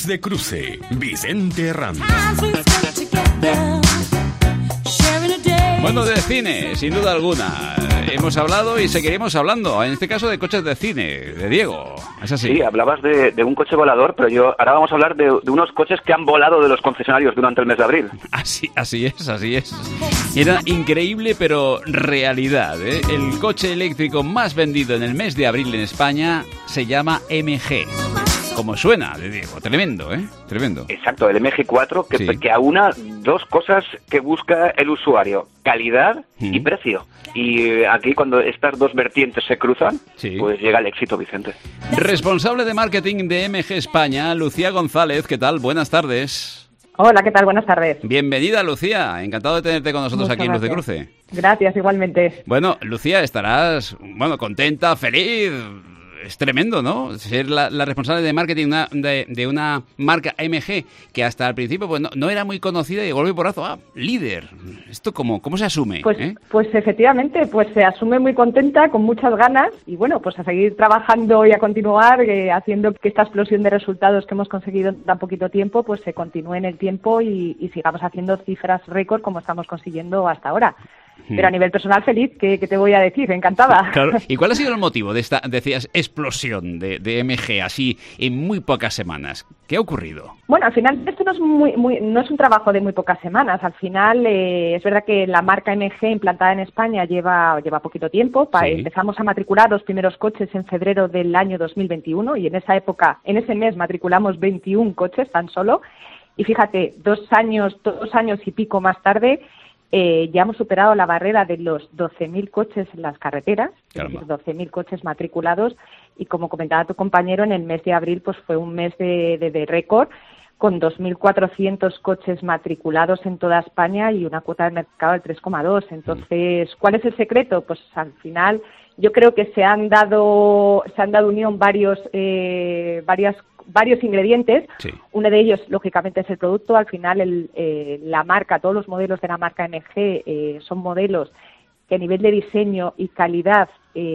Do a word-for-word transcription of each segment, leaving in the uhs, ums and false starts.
Los de Cruce, Vicente Herrando. Bueno, de cine, sin duda alguna. Hemos hablado y seguiremos hablando, en este caso de coches de cine, de Diego. ¿Es así? Sí, hablabas de, de un coche volador, pero yo ahora vamos a hablar de, de unos coches que han volado de los concesionarios durante el mes de abril. Así, así es, así es. Era increíble, pero realidad, ¿eh? El coche eléctrico más vendido en el mes de abril en España se llama M G. Como suena, de Diego, tremendo, ¿eh? Tremendo. Exacto, el M G cuatro que, Sí. que aúna dos cosas que busca el usuario, calidad y Mm. precio. Y eh, aquí cuando estas dos vertientes se cruzan, Sí. pues llega el éxito, Vicente. Responsable de marketing de M G España, Lucía González, ¿qué tal? Buenas tardes. Hola, ¿qué tal? Buenas tardes. Bienvenida, Lucía. Encantado de tenerte con nosotros Muchas aquí en Luz de gracias. Cruce. Gracias, igualmente. Bueno, Lucía, estarás, bueno, contenta, feliz. Es tremendo, ¿no? Ser la, la responsable de marketing una- de, de una marca M G que hasta el principio pues no, no era muy conocida y de golpe y porrazo, ah, líder. ¿Esto cómo, cómo se asume? Pues, eh? pues efectivamente, pues se asume muy contenta, con muchas ganas y bueno, pues a seguir trabajando y a continuar eh, haciendo que esta explosión de resultados que hemos conseguido en tan poquito tiempo, pues se continúe en el tiempo y, y sigamos haciendo cifras récord como estamos consiguiendo hasta ahora. Pero a nivel personal feliz, ¿qué, qué te voy a decir? Encantada. Claro. ¿Y cuál ha sido el motivo de esta, decías, explosión de, de M G así en muy pocas semanas? ¿Qué ha ocurrido? Bueno, al final esto no es muy, muy, no es un trabajo de muy pocas semanas. Al final eh, es verdad que la marca M G implantada en España lleva, lleva poquito tiempo. Pa- Sí. Empezamos a matricular los primeros coches en febrero del año dos mil veintiuno y en esa época, en ese mes matriculamos veintiún coches tan solo. Y fíjate, dos años, dos años y pico más tarde, eh, ya hemos superado la barrera de los doce mil coches en las carreteras, Caramba. es decir, doce mil coches matriculados. Y como comentaba tu compañero, en el mes de abril pues fue un mes de, de, de récord, con dos mil cuatrocientos coches matriculados en toda España y una cuota de mercado del tres coma dos. Entonces, ¿cuál es el secreto? Pues al final yo creo que se han dado se han dado unión varios eh, varias varios ingredientes. Sí. Uno de ellos, lógicamente, es el producto. Al final, el, eh, la marca, todos los modelos de la marca M G eh, son modelos que a nivel de diseño y calidad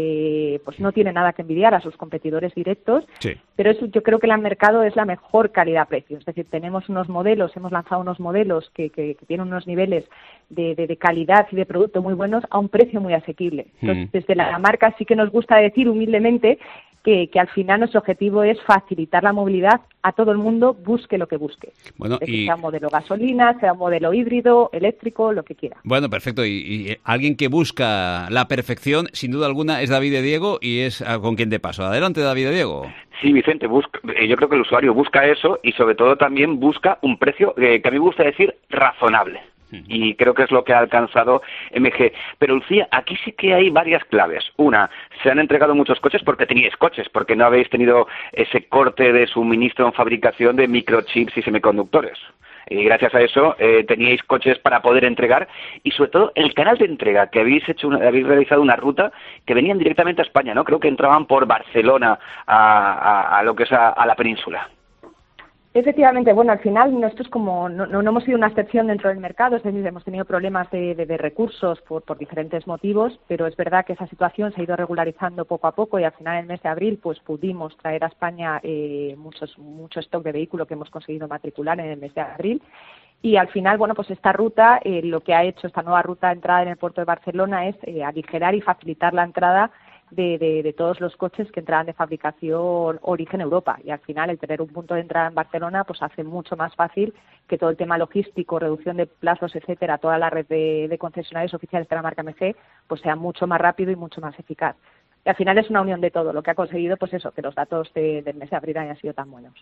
eh, pues no tienen nada que envidiar a sus competidores directos, Sí. pero eso yo creo que el mercado es la mejor calidad-precio. Es decir, tenemos unos modelos, hemos lanzado unos modelos que, que, que tienen unos niveles de, de, de calidad y de producto muy buenos a un precio muy asequible. Entonces, Mm. desde la marca sí que nos gusta decir humildemente que, que al final nuestro objetivo es facilitar la movilidad a todo el mundo, busque lo que busque. Bueno, De que y- sea un modelo gasolina, sea un modelo híbrido, eléctrico, lo que quiera. Bueno, perfecto. Y, y alguien que busca la perfección, sin duda alguna, es David de Diego y es ah, con quien te paso. Adelante, David de Diego. Sí, Vicente, busca, eh, yo creo que el usuario busca eso y sobre todo también busca un precio eh, que a mí me gusta decir razonable. Y creo que es lo que ha alcanzado M G. Pero, Lucía, aquí sí que hay varias claves. Una, se han entregado muchos coches porque teníais coches, porque no habéis tenido ese corte de suministro en fabricación de microchips y semiconductores. Y gracias a eso eh, teníais coches para poder entregar y sobre todo el canal de entrega, que habéis hecho una, habéis realizado una ruta que venían directamente a España, ¿no? Creo que entraban por Barcelona a, a, a lo que es a, a la península. Efectivamente, bueno, al final nosotros como no, no, no hemos sido una excepción dentro del mercado, es decir, hemos tenido problemas de, de, de recursos por, por diferentes motivos, pero es verdad que esa situación se ha ido regularizando poco a poco y al final en el mes de abril pues pudimos traer a España eh, muchos, mucho stock de vehículo que hemos conseguido matricular en el mes de abril. Y al final, bueno, pues esta ruta, eh, lo que ha hecho esta nueva ruta de entrada en el puerto de Barcelona es eh, aligerar y facilitar la entrada de, de, de todos los coches que entraban de fabricación origen Europa. Y al final, el tener un punto de entrada en Barcelona, pues hace mucho más fácil que todo el tema logístico, reducción de plazos, etcétera, toda la red de, de concesionarios oficiales de la marca M G, pues sea mucho más rápido y mucho más eficaz. Y al final es una unión de todo, lo que ha conseguido, pues eso, que los datos de, del mes de abril hayan sido tan buenos.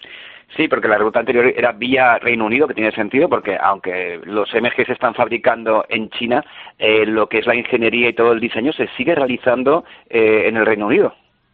Sí, porque la ruta anterior era vía Reino Unido, que tiene sentido, porque aunque los M G se están fabricando en China, eh, lo que es la ingeniería y todo el diseño se sigue realizando eh, en el Reino Unido.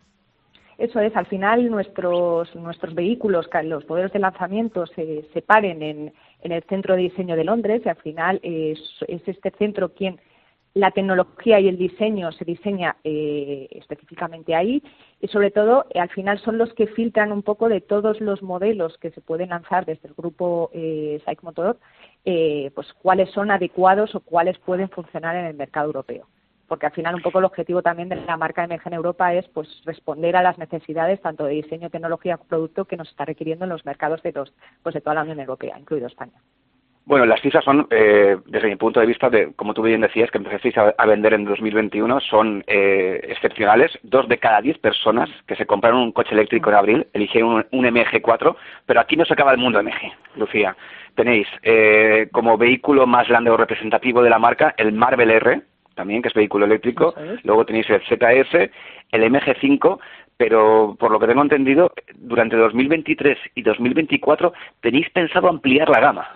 Eso es, al final nuestros nuestros vehículos, los modelos de lanzamiento se, se paren en, en el centro de diseño de Londres y al final es, es este centro quien la tecnología y el diseño se diseña eh, específicamente ahí y sobre todo eh, al final son los que filtran un poco de todos los modelos que se pueden lanzar desde el grupo eh, SAIC Motor, eh, pues cuáles son adecuados o cuáles pueden funcionar en el mercado europeo. porque al final un poco el objetivo también de la marca M G en Europa es pues responder a las necesidades tanto de diseño, tecnología, producto que nos está requiriendo en los mercados de los pues de toda la Unión Europea, incluido España. Bueno, las cifras son, eh, desde mi punto de vista, de, como tú bien decías, que empezasteis a, a vender en dos mil veintiuno, son eh, excepcionales. Dos de cada diez personas que se compraron un coche eléctrico en abril eligieron un, un M G cuatro, pero aquí no se acaba el mundo M G, Lucía. Tenéis eh, como vehículo más grande o representativo de la marca el Marvel R, también, que es vehículo eléctrico. Luego tenéis el Z S, el M G cinco, pero por lo que tengo entendido, durante dos mil veintitrés y dos mil veinticuatro tenéis pensado ampliar la gama.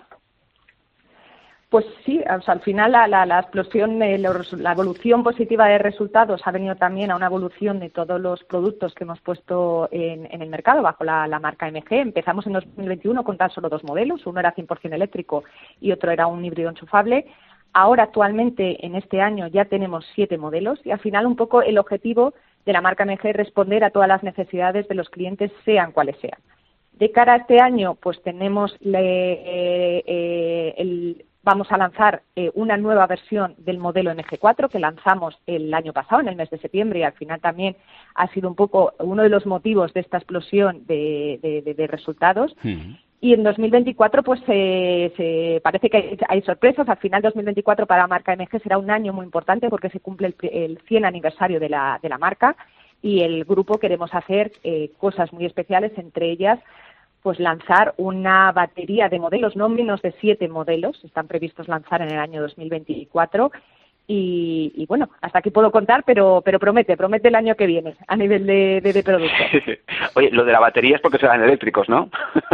Pues sí, o sea, al final la, la, la explosión, eh, la evolución positiva de resultados ha venido también a una evolución de todos los productos que hemos puesto en, en el mercado bajo la, la marca M G. Empezamos en dos mil veintiuno con tan solo dos modelos, uno era cien por ciento eléctrico y otro era un híbrido enchufable. Ahora actualmente en este año ya tenemos siete modelos y al final un poco el objetivo de la marca M G es responder a todas las necesidades de los clientes, sean cuales sean. De cara a este año, pues tenemos le, eh, eh, el Vamos a lanzar eh, una nueva versión del modelo M G cuatro que lanzamos el año pasado, en el mes de septiembre, y al final también ha sido un poco uno de los motivos de esta explosión de, de, de, de resultados. Uh-huh. Y en dos mil veinticuatro, pues eh, se, parece que hay, hay sorpresas. Al final, dos mil veinticuatro para la marca M G será un año muy importante porque se cumple el, el cien aniversario de la, de la marca y el grupo queremos hacer eh, cosas muy especiales, entre ellas pues lanzar una batería de modelos, no menos de siete modelos, están previstos lanzar en el año dos mil veinticuatro y, y bueno, hasta aquí puedo contar, pero pero promete, promete el año que viene a nivel de, de, de producto. Oye, lo de la batería es porque serán eléctricos, ¿no?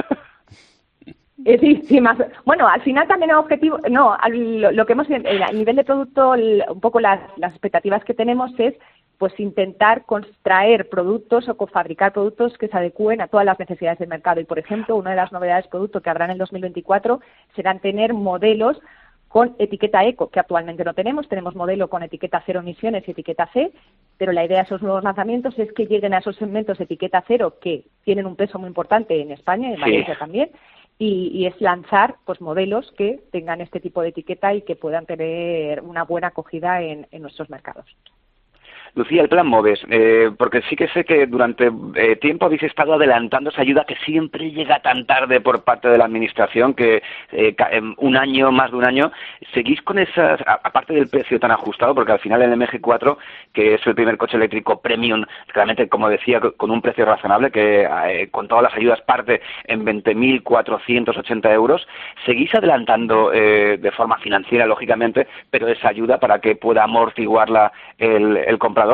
Eh, sí, sí, más. Bueno, al final también el objetivo, no, al, lo, lo que hemos, a nivel de producto, el, un poco las, las expectativas que tenemos es pues intentar contraer productos o cofabricar productos que se adecúen a todas las necesidades del mercado. Y, por ejemplo, una de las novedades de producto que habrá en el dos mil veinticuatro serán tener modelos con etiqueta eco, que actualmente no tenemos. Tenemos modelo con etiqueta cero emisiones y etiqueta C, pero la idea de esos nuevos lanzamientos es que lleguen a esos segmentos de etiqueta cero que tienen un peso muy importante en España y en Valencia sí. también. Y, y es lanzar pues modelos que tengan este tipo de etiqueta y que puedan tener una buena acogida en, en nuestros mercados. Lucía, el plan MOVES, eh, porque sí que sé que durante eh, tiempo habéis estado adelantando esa ayuda que siempre llega tan tarde por parte de la Administración, que eh, un año, más de un año, seguís con esas, aparte del precio tan ajustado, porque al final el M G cuatro, que es el primer coche eléctrico premium, realmente, como decía, con un precio razonable, que eh, con todas las ayudas parte en veinte mil cuatrocientos ochenta euros, seguís adelantando eh, de forma financiera, lógicamente, pero esa ayuda para que pueda amortiguarla el, el comprador.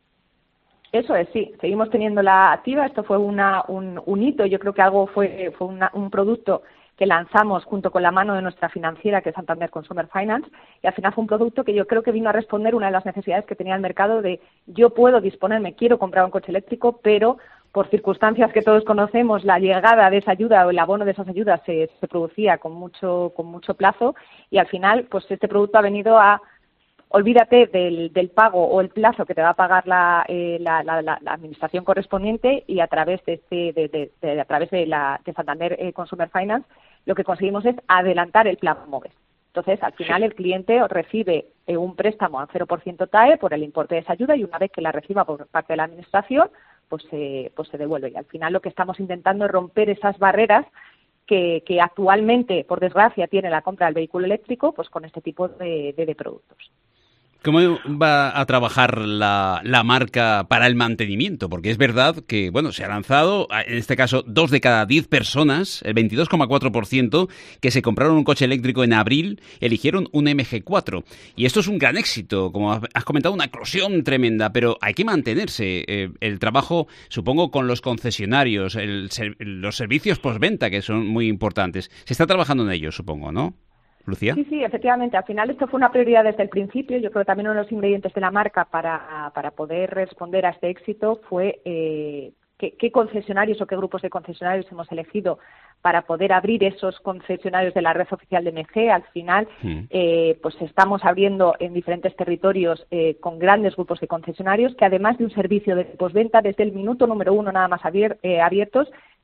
Eso es, sí, seguimos teniéndola activa. Esto fue una, un, un hito, yo creo que algo fue, fue una, un producto que lanzamos junto con la mano de nuestra financiera, que es Santander Consumer Finance, y al final fue un producto que yo creo que vino a responder una de las necesidades que tenía el mercado de yo puedo disponerme, quiero comprar un coche eléctrico, pero por circunstancias que todos conocemos, la llegada de esa ayuda o el abono de esas ayudas se, se producía con mucho, con mucho plazo y al final pues este producto ha venido a olvídate del, del pago o el plazo que te va a pagar la, eh, la, la, la, la administración correspondiente y a través de este de, de, de a través de la de Santander eh, Consumer Finance lo que conseguimos es adelantar el plan MOVES. Entonces, al final el cliente recibe eh, un préstamo al cero por ciento T A E por el importe de esa ayuda y una vez que la reciba por parte de la administración, pues eh, pues se devuelve. Y al final lo que estamos intentando es romper esas barreras que, que actualmente, por desgracia, tiene la compra del vehículo eléctrico, pues con este tipo de, de, de productos. ¿Cómo va a trabajar la, la marca para el mantenimiento? Porque es verdad que, bueno, se ha lanzado, en este caso, dos de cada diez personas, el veintidós coma cuatro por ciento, que se compraron un coche eléctrico en abril, eligieron un M G cuatro. Y esto es un gran éxito, como has comentado, una eclosión tremenda, pero hay que mantenerse. Eh, el trabajo, supongo, con los concesionarios, el, los servicios postventa, que son muy importantes. Se está trabajando en ello, supongo, ¿no? Lucía. Sí, sí, efectivamente. Al final esto fue una prioridad desde el principio. Yo creo que también uno de los ingredientes de la marca para, para poder responder a este éxito fue eh, qué, qué concesionarios o qué grupos de concesionarios hemos elegido para poder abrir esos concesionarios de la red oficial de M G. Al final, mm. eh, pues estamos abriendo en diferentes territorios eh, con grandes grupos de concesionarios que además de un servicio de postventa desde el minuto número uno nada más abier, eh, abiertos,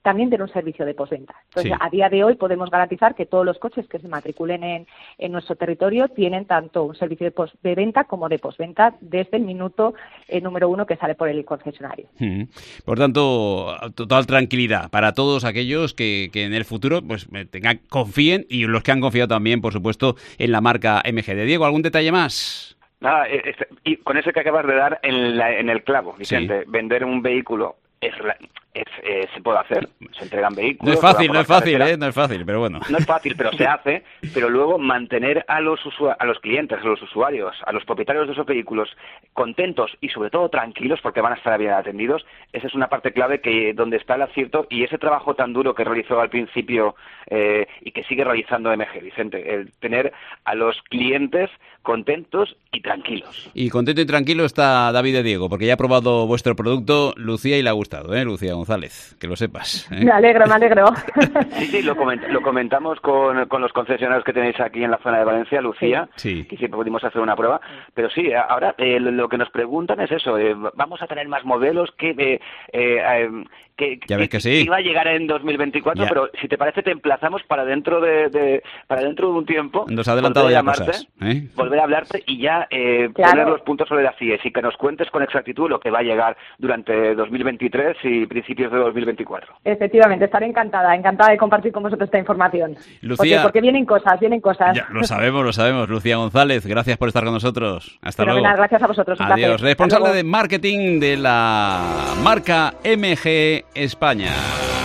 también tiene un servicio de postventa. Entonces, Sí. a día de hoy podemos garantizar que todos los coches que se matriculen en, en nuestro territorio tienen tanto un servicio de, post, de venta como de postventa desde el minuto eh, número uno que sale por el concesionario. Mm. Por tanto, total tranquilidad para todos aquellos que, que en el futuro pues tengan, confíen, y los que han confiado también, por supuesto, en la marca M G. De Diego, ¿algún detalle más? Nada, este, y con eso que acabas de dar en, la, en el clavo, Vicente, Sí. vender un vehículo es, es, eh, se puede hacer, se entregan vehículos. No es fácil, no es fácil, carretera. ¿eh? No es fácil, pero bueno. No es fácil, pero se hace, pero luego mantener a los usua- a los clientes, a los usuarios, a los propietarios de esos vehículos contentos y sobre todo tranquilos porque van a estar bien atendidos, esa es una parte clave que donde está el acierto, y ese trabajo tan duro que realizó al principio eh, y que sigue realizando M G, Vicente, el tener a los clientes contentos y tranquilos. Y contento y tranquilo está David de Diego, porque ya ha probado vuestro producto, Lucía, y le ha gustado, ¿eh? Lucía González, que lo sepas, ¿eh? Me alegro, me alegro. Sí, sí, lo, coment- lo comentamos con, con los concesionarios que tenéis aquí en la zona de Valencia, Lucía, Sí. que siempre pudimos hacer una prueba, pero sí, ahora eh, lo, lo que nos preguntan es eso, eh, vamos a tener más modelos que... Eh, eh, eh, que, Ya ves que sí. iba a llegar en dos mil veinticuatro, Ya. pero si te parece te emplazamos para dentro de, de para dentro de un tiempo. Nos ha adelantado volver a ya llamarte, cosas, ¿eh? volver a hablarte y ya eh, Claro. poner los puntos sobre las íes y que nos cuentes con exactitud lo que va a llegar durante dos mil veintitrés y principios de dos mil veinticuatro. Efectivamente, estaré encantada, encantada de compartir con vosotros esta información. Lucía- Porque, porque vienen cosas, vienen cosas. Ya, lo sabemos, lo sabemos. Lucía González, gracias por estar con nosotros. Hasta Fenomenal, luego. gracias a vosotros, un Adiós. placer. Responsable Hasta de luego. marketing de la marca M G España.